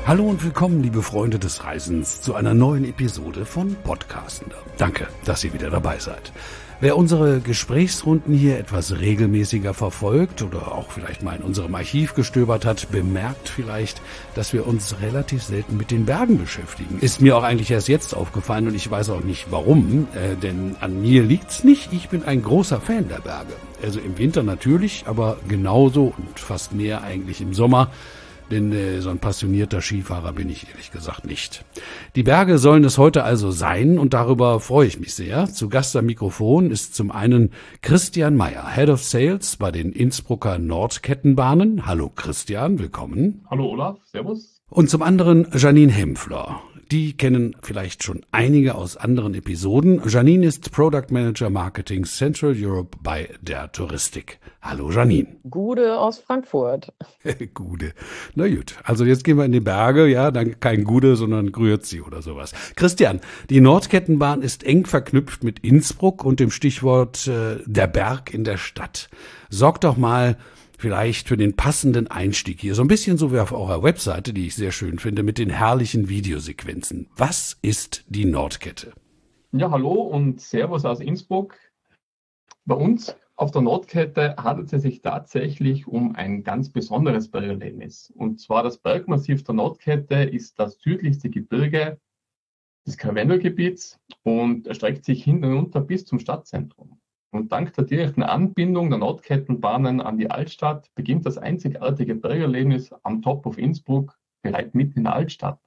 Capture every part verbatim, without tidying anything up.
Hallo und willkommen, liebe Freunde des Reisens, zu einer neuen Episode von Podcastender. Danke, dass ihr wieder dabei seid. Wer unsere Gesprächsrunden hier etwas regelmäßiger verfolgt oder auch vielleicht mal in unserem Archiv gestöbert hat, bemerkt vielleicht, dass wir uns relativ selten mit den Bergen beschäftigen. Ist mir auch eigentlich erst jetzt aufgefallen und ich weiß auch nicht warum, äh, denn an mir liegt's nicht. Ich bin ein großer Fan der Berge. Also im Winter natürlich, aber genauso und fast mehr eigentlich im Sommer. Denn äh, so ein passionierter Skifahrer bin ich ehrlich gesagt nicht. Die Berge sollen es heute also sein und darüber freue ich mich sehr. Zu Gast am Mikrofon ist zum einen Christian Meyer, Head of Sales bei den Innsbrucker Nordkettenbahnen. Hallo Christian, willkommen. Hallo Olaf, servus. Und zum anderen Janine Hempfler. Die kennen vielleicht schon einige aus anderen Episoden. Janine ist Product Manager Marketing Central Europe bei der Touristik. Hallo Janine. Gude aus Frankfurt. Gude. Na gut, also jetzt gehen wir in die Berge, ja, dann kein Gude, sondern Grüezi oder sowas. Christian, die Nordkettenbahn ist eng verknüpft mit Innsbruck und dem Stichwort äh, der Berg in der Stadt. Sorgt doch mal vielleicht für den passenden Einstieg hier, so ein bisschen so wie auf eurer Webseite, die ich sehr schön finde, mit den herrlichen Videosequenzen. Was ist die Nordkette? Ja, hallo und servus aus Innsbruck. Bei uns auf der Nordkette handelt es sich tatsächlich um ein ganz besonderes Bergerlebnis. Und zwar das Bergmassiv der Nordkette ist das südlichste Gebirge des Karwendelgebiets und erstreckt sich hinunter bis zum Stadtzentrum. Und dank der direkten Anbindung der Nordkettenbahnen an die Altstadt beginnt das einzigartige Bergerlebnis am Top of Innsbruck bereits mitten in der Altstadt.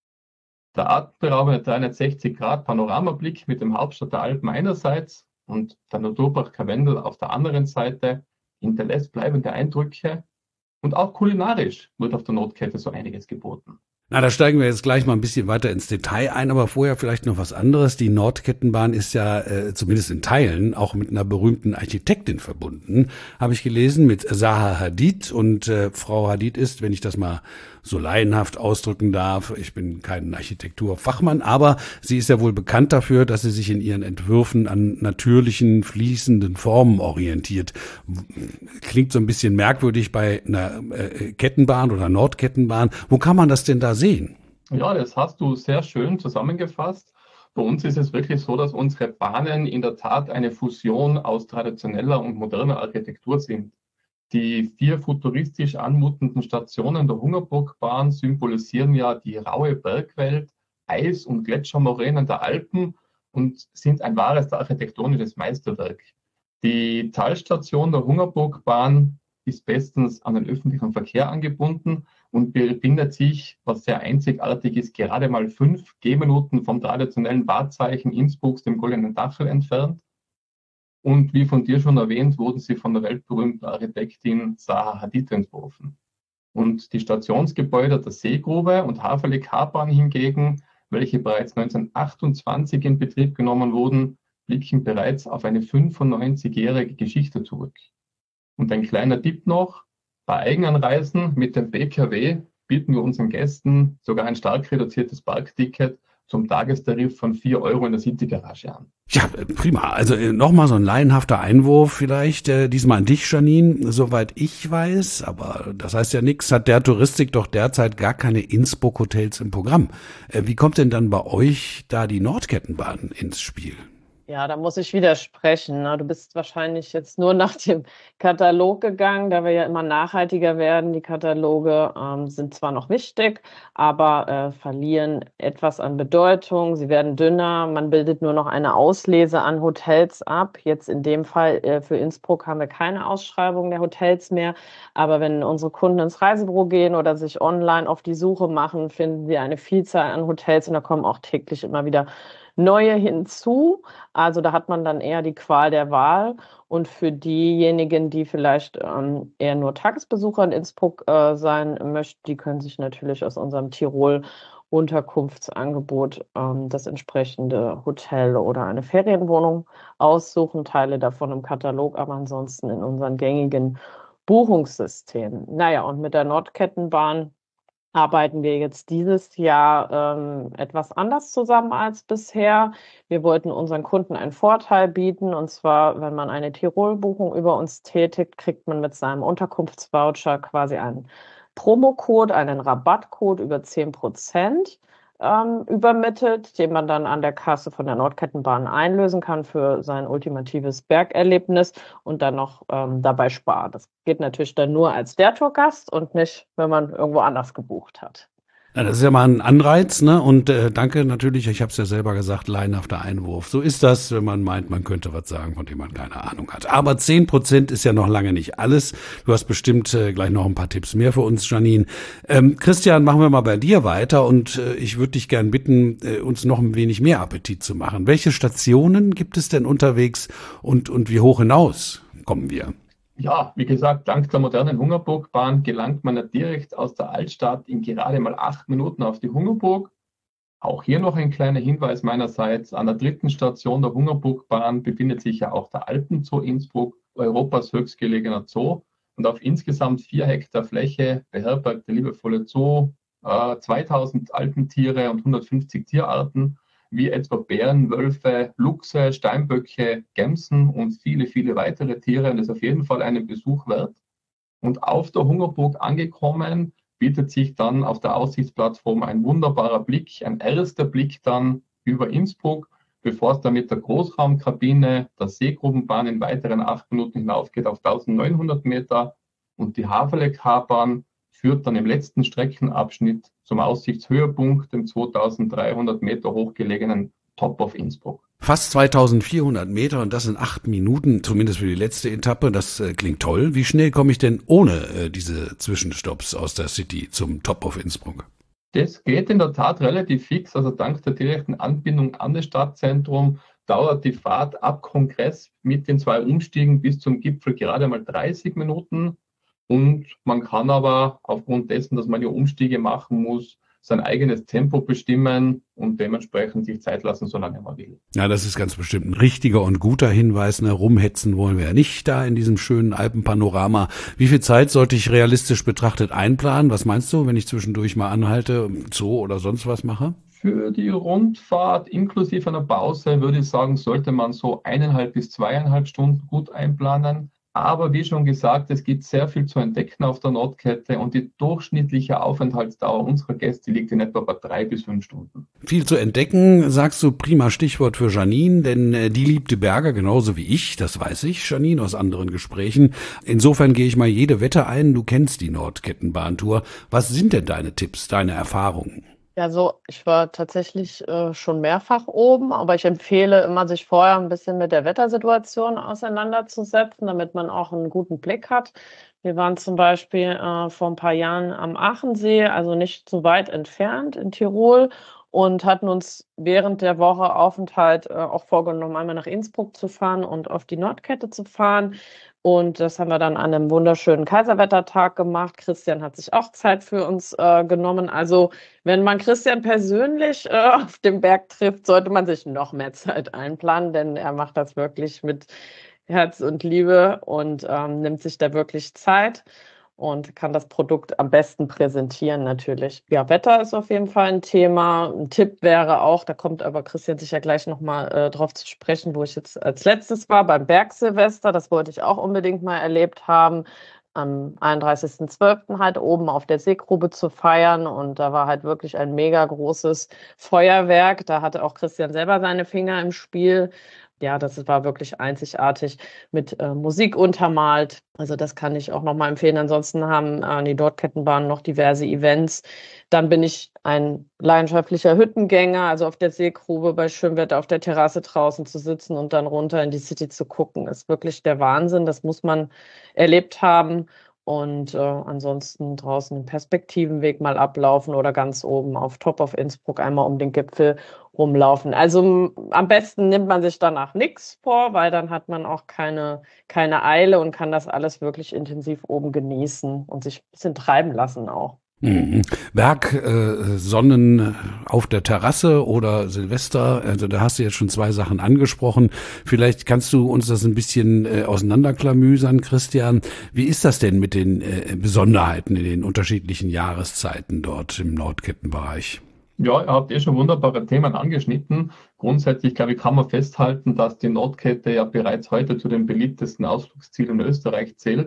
Der atemberaubende dreihundertsechzig Grad Panoramablick mit dem Hauptstadt der Alpen einerseits und der Naturpark Karwendel auf der anderen Seite hinterlässt bleibende Eindrücke. Und auch kulinarisch wird auf der Nordkette so einiges geboten. Na, da steigen wir jetzt gleich mal ein bisschen weiter ins Detail ein, aber vorher vielleicht noch was anderes. Die Nordkettenbahn ist ja äh, zumindest in Teilen auch mit einer berühmten Architektin verbunden, habe ich gelesen, mit Zaha Hadid. Und äh, Frau Hadid ist, wenn ich das mal so laienhaft ausdrücken darf, ich bin kein Architekturfachmann, aber sie ist ja wohl bekannt dafür, dass sie sich in ihren Entwürfen an natürlichen, fließenden Formen orientiert. Klingt so ein bisschen merkwürdig bei einer äh, Kettenbahn oder Nordkettenbahn. Wo kann man das denn da sehen? Ja, das hast du sehr schön zusammengefasst. Bei uns ist es wirklich so, dass unsere Bahnen in der Tat eine Fusion aus traditioneller und moderner Architektur sind. Die vier futuristisch anmutenden Stationen der Hungerburgbahn symbolisieren ja die raue Bergwelt, Eis- und Gletschermoränen der Alpen und sind ein wahres architektonisches Meisterwerk. Die Talstation der Hungerburgbahn ist bestens an den öffentlichen Verkehr angebunden und befindet sich, was sehr einzigartig ist, gerade mal fünf Gehminuten vom traditionellen Wahrzeichen Innsbrucks, dem Goldenen Dachel, entfernt. Und wie von dir schon erwähnt, wurden sie von der weltberühmten Architektin Zaha Hadid entworfen. Und die Stationsgebäude der Seegrube und Haferle-Kartbahn hingegen, welche bereits neunzehnhundertachtundzwanzig in Betrieb genommen wurden, blicken bereits auf eine fünfundneunzigjährige Geschichte zurück. Und ein kleiner Tipp noch: Bei Eigenanreisen mit dem B K W bieten wir unseren Gästen sogar ein stark reduziertes Parkticket zum Tagestarif von vier Euro in der City-Garage an. Ja, prima. Also äh, nochmal so ein laienhafter Einwurf vielleicht, äh, diesmal an dich, Janine. Soweit ich weiß, aber das heißt ja nichts, hat der Touristik doch derzeit gar keine Innsbruck-Hotels im Programm. Äh, wie kommt denn dann bei euch da die Nordkettenbahn ins Spiel? Ja, da muss ich widersprechen. Ne? Du bist wahrscheinlich jetzt nur nach dem Katalog gegangen, da wir ja immer nachhaltiger werden. Die Kataloge ähm, sind zwar noch wichtig, aber äh, verlieren etwas an Bedeutung. Sie werden dünner. Man bildet nur noch eine Auslese an Hotels ab. Jetzt in dem Fall äh, für Innsbruck haben wir keine Ausschreibung der Hotels mehr. Aber wenn unsere Kunden ins Reisebüro gehen oder sich online auf die Suche machen, finden sie eine Vielzahl an Hotels und da kommen auch täglich immer wieder neue hinzu. Also da hat man dann eher die Qual der Wahl. Und für diejenigen, die vielleicht ähm, eher nur Tagesbesucher in Innsbruck äh, sein möchten, die können sich natürlich aus unserem Tirol-Unterkunftsangebot ähm, das entsprechende Hotel oder eine Ferienwohnung aussuchen. Teile davon im Katalog, aber ansonsten in unseren gängigen Buchungssystemen. Naja, und mit der Nordkettenbahn arbeiten wir jetzt dieses Jahr ähm, etwas anders zusammen als bisher. Wir wollten unseren Kunden einen Vorteil bieten, und zwar, wenn man eine Tirol-Buchung über uns tätigt, kriegt man mit seinem Unterkunftsvoucher quasi einen Promocode, einen Rabattcode über zehn Prozent ähm, übermittelt, den man dann an der Kasse von der Nordkettenbahn einlösen kann für sein ultimatives Bergerlebnis und dann noch ähm, dabei sparen. Das geht natürlich dann nur als der Tourgast und nicht, wenn man irgendwo anders gebucht hat. Ja, das ist ja mal ein Anreiz, ne? Und äh, danke natürlich, ich habe es ja selber gesagt, laienhafter Einwurf. So ist das, wenn man meint, man könnte was sagen, von dem man keine Ahnung hat. Aber zehn Prozent ist ja noch lange nicht alles. Du hast bestimmt äh, gleich noch ein paar Tipps mehr für uns, Janine. Ähm, Christian, machen wir mal bei dir weiter und äh, ich würde dich gern bitten, äh, uns noch ein wenig mehr Appetit zu machen. Welche Stationen gibt es denn unterwegs und, und wie hoch hinaus kommen wir? Ja, wie gesagt, dank der modernen Hungerburgbahn gelangt man ja direkt aus der Altstadt in gerade mal acht Minuten auf die Hungerburg. Auch hier noch ein kleiner Hinweis meinerseits. An der dritten Station der Hungerburgbahn befindet sich ja auch der Alpenzoo Innsbruck, Europas höchstgelegener Zoo. Und auf insgesamt vier Hektar Fläche beherbergt der liebevolle Zoo äh, zweitausend Alpentiere und hundertfünfzig Tierarten, wie etwa Bären, Wölfe, Luchse, Steinböcke, Gämsen und viele, viele weitere Tiere. Und das ist auf jeden Fall einen Besuch wert. Und auf der Hungerburg angekommen, bietet sich dann auf der Aussichtsplattform ein wunderbarer Blick, ein erster Blick dann über Innsbruck, bevor es dann mit der Großraumkabine der Seegrubenbahn in weiteren acht Minuten hinaufgeht auf eintausendneunhundert Meter. Und die Havelek-H-Bahn führt dann im letzten Streckenabschnitt zum Aussichtshöhepunkt, dem zweitausenddreihundert Meter hochgelegenen Top of Innsbruck. Fast zweitausendvierhundert Meter und das in acht Minuten, zumindest für die letzte Etappe. Das äh, klingt toll. Wie schnell komme ich denn ohne äh, diese Zwischenstopps aus der City zum Top of Innsbruck? Das geht in der Tat relativ fix. Also dank der direkten Anbindung an das Stadtzentrum dauert die Fahrt ab Kongress mit den zwei Umstiegen bis zum Gipfel gerade mal dreißig Minuten. Und man kann aber aufgrund dessen, dass man ja Umstiege machen muss, sein eigenes Tempo bestimmen und dementsprechend sich Zeit lassen, solange man will. Ja, das ist ganz bestimmt ein richtiger und guter Hinweis. Ne? Rumhetzen wollen wir ja nicht da in diesem schönen Alpenpanorama. Wie viel Zeit sollte ich realistisch betrachtet einplanen? Was meinst du, wenn ich zwischendurch mal anhalte, Zoo oder sonst was mache? Für die Rundfahrt inklusive einer Pause würde ich sagen, sollte man so eineinhalb bis zweieinhalb Stunden gut einplanen. Aber wie schon gesagt, es gibt sehr viel zu entdecken auf der Nordkette und die durchschnittliche Aufenthaltsdauer unserer Gäste liegt in etwa bei drei bis fünf Stunden. Viel zu entdecken, sagst du, prima Stichwort für Janine, denn die liebt die Berge genauso wie ich, das weiß ich, Janine, aus anderen Gesprächen. Insofern gehe ich mal jede Wette ein, du kennst die Nordkettenbahntour. Was sind denn deine Tipps, deine Erfahrungen? Ja, so, ich war tatsächlich äh, schon mehrfach oben, aber ich empfehle immer, sich vorher ein bisschen mit der Wettersituation auseinanderzusetzen, damit man auch einen guten Blick hat. Wir waren zum Beispiel äh, vor ein paar Jahren am Aachensee, also nicht so weit entfernt in Tirol, und hatten uns während der Woche Aufenthalt äh, auch vorgenommen, einmal nach Innsbruck zu fahren und auf die Nordkette zu fahren. Und das haben wir dann an einem wunderschönen Kaiserwettertag gemacht. Christian hat sich auch Zeit für uns äh, genommen. Also wenn man Christian persönlich äh, auf dem Berg trifft, sollte man sich noch mehr Zeit einplanen, denn er macht das wirklich mit Herz und Liebe und ähm, nimmt sich da wirklich Zeit und kann das Produkt am besten präsentieren natürlich. Ja, Wetter ist auf jeden Fall ein Thema. Ein Tipp wäre auch, da kommt aber Christian sicher gleich nochmal äh, drauf zu sprechen, wo ich jetzt als letztes war, beim Bergsilvester. Das wollte ich auch unbedingt mal erlebt haben. Am einunddreißigsten zwölften halt oben auf der Seegrube zu feiern. Und da war halt wirklich ein mega großes Feuerwerk. Da hatte auch Christian selber seine Finger im Spiel. Ja, das war wirklich einzigartig mit äh, Musik untermalt. Also das kann ich auch nochmal empfehlen. Ansonsten haben äh, die Nordkettenbahn noch diverse Events. Dann bin ich ein leidenschaftlicher Hüttengänger, also auf der Seegrube bei Schönwetter auf der Terrasse draußen zu sitzen und dann runter in die City zu gucken, ist wirklich der Wahnsinn. Das muss man erlebt haben. Und äh, ansonsten draußen den Perspektivenweg mal ablaufen oder ganz oben auf Top of Innsbruck einmal um den Gipfel rumlaufen. Also m- am besten nimmt man sich danach nichts vor, weil dann hat man auch keine, keine Eile und kann das alles wirklich intensiv oben genießen und sich ein bisschen treiben lassen auch. Mhm. Berg, äh, Sonnen auf der Terrasse oder Silvester, also da hast du jetzt schon zwei Sachen angesprochen. Vielleicht kannst du uns das ein bisschen äh, auseinanderklamüsern, Christian. Wie ist das denn mit den äh, Besonderheiten in den unterschiedlichen Jahreszeiten dort im Nordkettenbereich? Ja, ihr habt eh schon wunderbare Themen angeschnitten. Grundsätzlich, glaube ich, kann man festhalten, dass die Nordkette ja bereits heute zu den beliebtesten Ausflugszielen in Österreich zählt.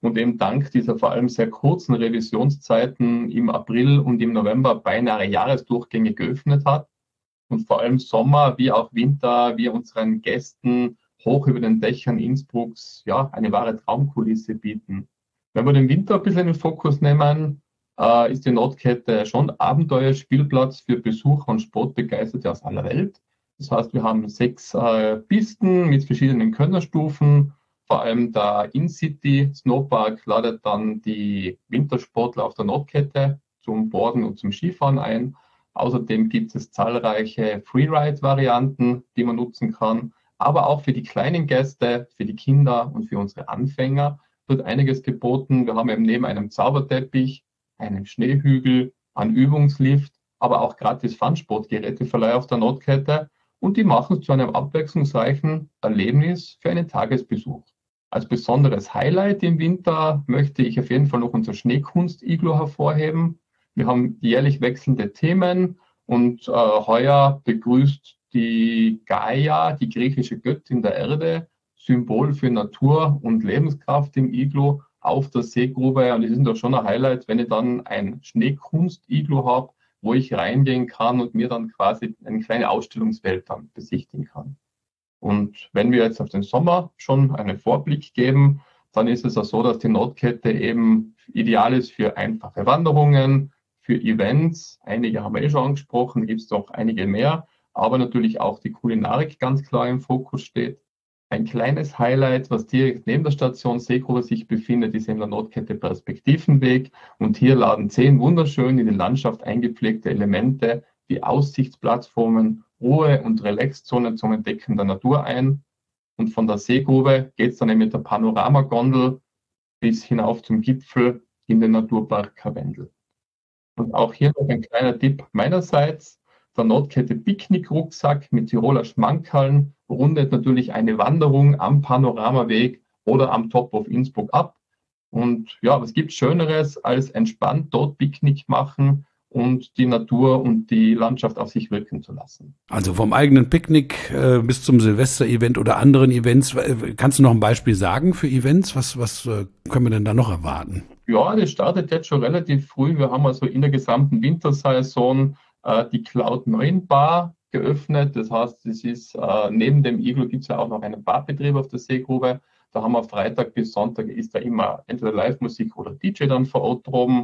und eben dank dieser vor allem sehr kurzen Revisionszeiten im April und im November beinahe Jahresdurchgänge geöffnet hat und vor allem Sommer wie auch Winter wir unseren Gästen hoch über den Dächern Innsbrucks ja eine wahre Traumkulisse bieten. Wenn wir den Winter ein bisschen in den Fokus nehmen, äh, ist die Nordkette schon Abenteuerspielplatz für Besucher und Sportbegeisterte aus aller Welt. Das heißt, wir haben sechs äh, Pisten mit verschiedenen Könnerstufen. Vor allem der In-City Snowpark ladet dann die Wintersportler auf der Nordkette zum Boarden und zum Skifahren ein. Außerdem gibt es zahlreiche Freeride-Varianten, die man nutzen kann. Aber auch für die kleinen Gäste, für die Kinder und für unsere Anfänger wird einiges geboten. Wir haben eben neben einem Zauberteppich, einem Schneehügel, einen Übungslift, aber auch gratis Fun-Sportgeräteverleih auf der Nordkette. Und die machen es zu einem abwechslungsreichen Erlebnis für einen Tagesbesuch. Als besonderes Highlight im Winter möchte ich auf jeden Fall noch unser Schneekunst-Iglo hervorheben. Wir haben jährlich wechselnde Themen und äh, heuer begrüßt die Gaia, die griechische Göttin der Erde, Symbol für Natur und Lebenskraft im Iglo auf der Seegrube. Und es ist doch schon ein Highlight, wenn ich dann ein Schneekunst-Iglo habe, wo ich reingehen kann und mir dann quasi eine kleine Ausstellungswelt dann besichtigen kann. Und wenn wir jetzt auf den Sommer schon einen Vorblick geben, dann ist es auch so, dass die Nordkette eben ideal ist für einfache Wanderungen, für Events. Einige haben wir eh schon angesprochen, gibt es noch einige mehr, aber natürlich auch die Kulinarik ganz klar im Fokus steht. Ein kleines Highlight, was direkt neben der Station Seegrube sich befindet, ist in der Nordkette Perspektivenweg. Und hier laden zehn wunderschön in die Landschaft eingepflegte Elemente wie Aussichtsplattformen, Ruhe- und Relaxzonen zum Entdecken der Natur ein. Und von der Seegrube geht es dann eben mit der Panoramagondel bis hinauf zum Gipfel in den Naturpark Karwendel. Und auch hier noch ein kleiner Tipp meinerseits. Der Nordkette Picknick-Rucksack mit Tiroler Schmankerln rundet natürlich eine Wanderung am Panoramaweg oder am Top of Innsbruck ab. Und ja, was gibt Schöneres als entspannt dort Picknick machen und die Natur und die Landschaft auf sich wirken zu lassen. Also vom eigenen Picknick äh, bis zum Silvester-Event oder anderen Events. Kannst du noch ein Beispiel sagen für Events? Was, was äh, können wir denn da noch erwarten? Ja, das startet jetzt schon relativ früh. Wir haben also in der gesamten Wintersaison äh, die Cloud neun Bar geöffnet. Das heißt, es ist äh, neben dem Iglo gibt es ja auch noch einen Barbetrieb auf der Seegrube. Da haben wir Freitag bis Sonntag ist da immer entweder Live-Musik oder D J dann vor Ort droben.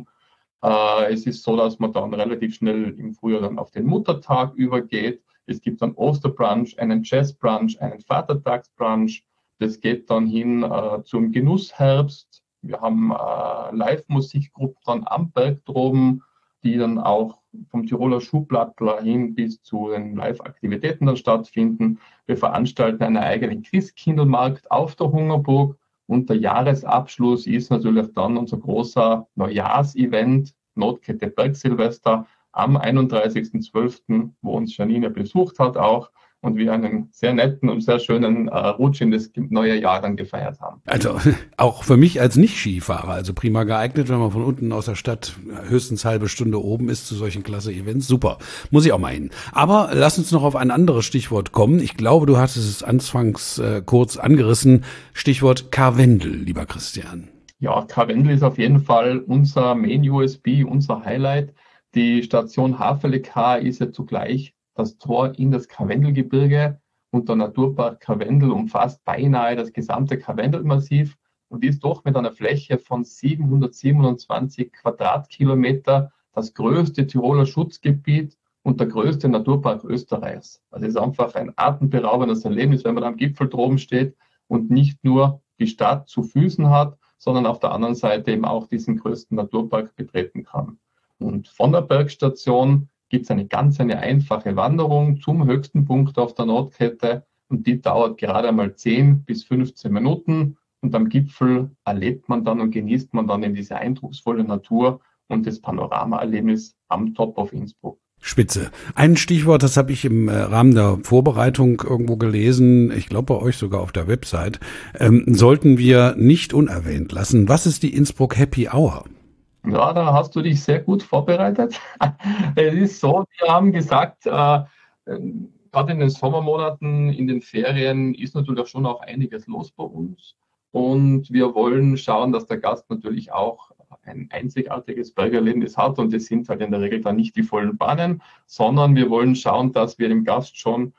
Äh, es ist so, dass man dann relativ schnell im Frühjahr dann auf den Muttertag übergeht. Es gibt dann Osterbrunch, einen Jazzbrunch, einen Vatertagsbrunch. Das geht dann hin äh, zum Genussherbst. Wir haben äh, Live-Musikgruppen dann am Berg droben, die dann auch vom Tiroler Schuhplattler hin bis zu den Live-Aktivitäten dann stattfinden. Wir veranstalten einen eigenen Christkindlmarkt auf der Hungerburg und der Jahresabschluss ist natürlich dann unser großer Neujahrsevent, Nordkette Bergsilvester, am einunddreißigsten zwölften, wo uns Janine besucht hat auch und wir einen sehr netten und sehr schönen äh, Rutsch in das neue Jahr dann gefeiert haben. Also auch für mich als Nicht-Skifahrer, also prima geeignet, wenn man von unten aus der Stadt höchstens halbe Stunde oben ist zu solchen klasse Events. Super, muss ich auch mal hin. Aber lass uns noch auf ein anderes Stichwort kommen. Ich glaube, du hattest es anfangs äh, kurz angerissen. Stichwort Karwendel, lieber Christian. Ja, Karwendel ist auf jeden Fall unser Main-U S B, unser Highlight. Die Station Haveleká ist ja zugleich das Tor in das Karwendelgebirge und der Naturpark Karwendel umfasst beinahe das gesamte Karwendelmassiv und ist doch mit einer Fläche von siebenhundertsiebenundzwanzig Quadratkilometer das größte Tiroler Schutzgebiet und der größte Naturpark Österreichs. Also es ist einfach ein atemberaubendes Erlebnis, wenn man am Gipfel droben steht und nicht nur die Stadt zu Füßen hat, sondern auf der anderen Seite eben auch diesen größten Naturpark betreten kann. Und von der Bergstation gibt es eine ganz eine einfache Wanderung zum höchsten Punkt auf der Nordkette und die dauert gerade einmal zehn bis fünfzehn Minuten und am Gipfel erlebt man dann und genießt man dann in diese eindrucksvolle Natur und das Panoramaerlebnis am Top of Innsbruck. Spitze. Ein Stichwort, das habe ich im Rahmen der Vorbereitung irgendwo gelesen, ich glaube bei euch sogar auf der Website, ähm, sollten wir nicht unerwähnt lassen. Was ist die Innsbruck Happy Hour? Ja, da hast du dich sehr gut vorbereitet. Es ist so, wir haben gesagt, äh, gerade in den Sommermonaten, in den Ferien ist natürlich auch schon auch einiges los bei uns. Und wir wollen schauen, dass der Gast natürlich auch ein einzigartiges Bergerlebnis hat. Und das sind halt in der Regel dann nicht die vollen Bahnen, sondern wir wollen schauen, dass wir dem Gast schon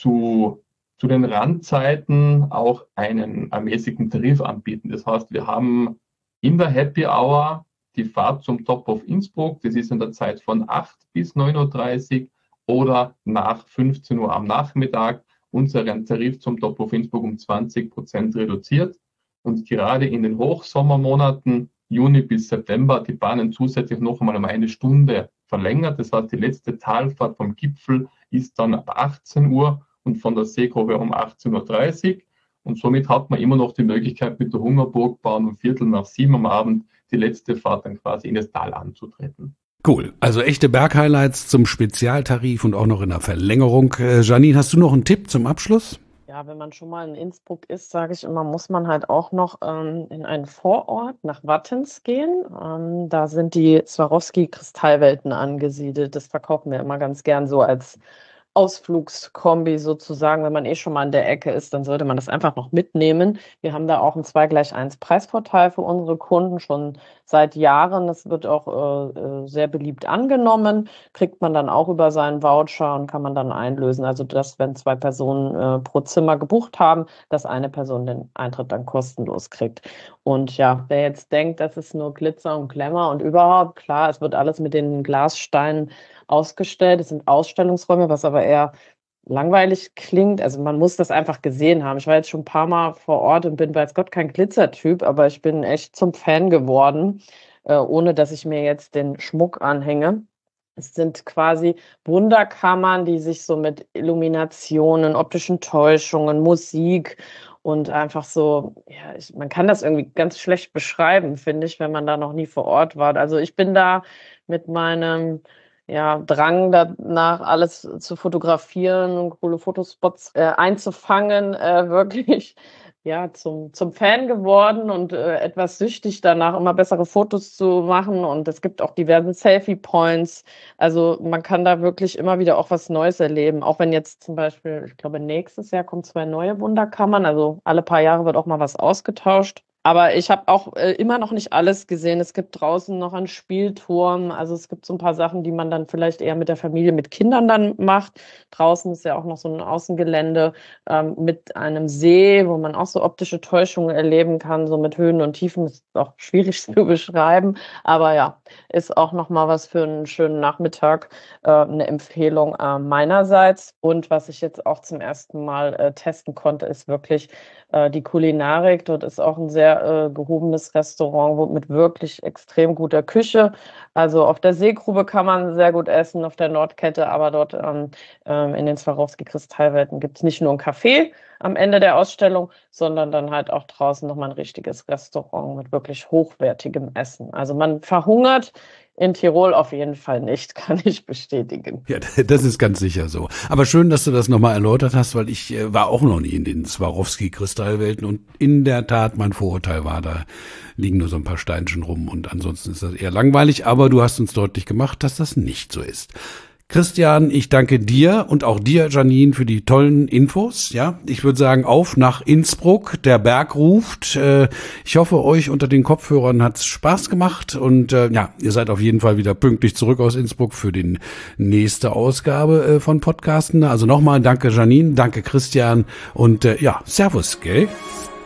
zu, zu den Randzeiten auch einen ermäßigten Tarif anbieten. Das heißt, wir haben in der Happy Hour die Fahrt zum Top of Innsbruck. Das ist in der Zeit von acht bis neun Uhr dreißig oder nach fünfzehn Uhr am Nachmittag unseren Tarif zum Top of Innsbruck um zwanzig Prozent reduziert. Und gerade in den Hochsommermonaten, Juni bis September, die Bahnen zusätzlich noch einmal um eine Stunde verlängert. Das heißt, die letzte Talfahrt vom Gipfel ist dann ab achtzehn Uhr und von der Seegrube um achtzehn Uhr dreißig. Und somit hat man immer noch die Möglichkeit, mit der Hungerburgbahn um Viertel nach sieben am Abend die letzte Fahrt dann quasi in das Tal anzutreten. Cool, also echte Berghighlights zum Spezialtarif und auch noch in der Verlängerung. Äh, Janine, hast du noch einen Tipp zum Abschluss? Ja, wenn man schon mal in Innsbruck ist, sage ich immer, muss man halt auch noch ähm, in einen Vorort nach Wattens gehen. Ähm, da sind die Swarovski-Kristallwelten angesiedelt. Das verkaufen wir immer ganz gern so als Ausflugskombi sozusagen. Wenn man eh schon mal an der Ecke ist, dann sollte man das einfach noch mitnehmen. Wir haben da auch ein zwei gleich eins Preisvorteil für unsere Kunden schon seit Jahren. Das wird auch äh, sehr beliebt angenommen. Kriegt man dann auch über seinen Voucher und kann man dann einlösen. Also dass, wenn zwei Personen äh, pro Zimmer gebucht haben, dass eine Person den Eintritt dann kostenlos kriegt. Und ja, wer jetzt denkt, das ist nur Glitzer und Glamour und überhaupt, klar, es wird alles mit den Glassteinen ausgestellt. Es sind Ausstellungsräume, was aber eher langweilig klingt. Also man muss das einfach gesehen haben. Ich war jetzt schon ein paar Mal vor Ort und bin weiß Gott kein Glitzertyp, aber ich bin echt zum Fan geworden, äh, ohne dass ich mir jetzt den Schmuck anhänge. Es sind quasi Wunderkammern, die sich so mit Illuminationen, optischen Täuschungen, Musik und einfach so, ja, ich, man kann das irgendwie ganz schlecht beschreiben, finde ich, wenn man da noch nie vor Ort war. Also ich bin da mit meinem ja, Drang danach, alles zu fotografieren und coole Fotospots äh, einzufangen, äh, wirklich ja, zum, zum Fan geworden und äh, etwas süchtig danach, immer bessere Fotos zu machen. Und es gibt auch diverse Selfie-Points. Also man kann da wirklich immer wieder auch was Neues erleben. Auch wenn jetzt zum Beispiel, ich glaube, nächstes Jahr kommen zwei neue Wunderkammern. Also alle paar Jahre wird auch mal was ausgetauscht. Aber ich habe auch äh, immer noch nicht alles gesehen. Es gibt draußen noch einen Spielturm. Also es gibt so ein paar Sachen, die man dann vielleicht eher mit der Familie, mit Kindern dann macht. Draußen ist ja auch noch so ein Außengelände ähm, mit einem See, wo man auch so optische Täuschungen erleben kann, so mit Höhen und Tiefen. Das ist auch schwierig zu beschreiben. Aber ja, ist auch noch mal was für einen schönen Nachmittag. Äh, eine Empfehlung äh, meinerseits. Und was ich jetzt auch zum ersten Mal äh, testen konnte, ist wirklich äh, die Kulinarik. Dort ist auch ein sehr äh, gehobenes Restaurant wo, mit wirklich extrem guter Küche. Also auf der Seegrube kann man sehr gut essen, auf der Nordkette, aber dort ähm, ähm, in den Swarovski-Kristallwelten gibt es nicht nur ein Café am Ende der Ausstellung, sondern dann halt auch draußen nochmal ein richtiges Restaurant mit wirklich hochwertigem Essen. Also man verhungert in Tirol auf jeden Fall nicht, kann ich bestätigen. Ja, das ist ganz sicher so. Aber schön, dass du das nochmal erläutert hast, weil ich äh, war auch noch nie in den Swarovski-Kristallwelten und in der Tat, mein Vorurteil war, da liegen nur so ein paar Steinchen rum und ansonsten ist das eher langweilig, aber du hast uns deutlich gemacht, dass das nicht so ist. Christian, ich danke dir und auch dir, Janine, für die tollen Infos. Ja, ich würde sagen, auf nach Innsbruck. Der Berg ruft. Ich hoffe, euch unter den Kopfhörern hat's Spaß gemacht und ja, ihr seid auf jeden Fall wieder pünktlich zurück aus Innsbruck für die nächste Ausgabe von Podcasten. Also nochmal danke, Janine, danke, Christian und ja, Servus, gell?